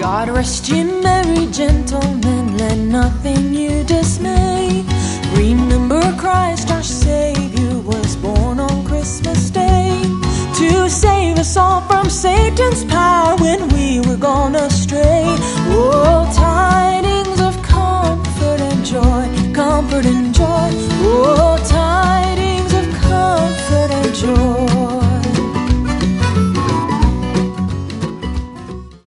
God rest ye merry gentlemen, let nothing you dismay. Remember Christ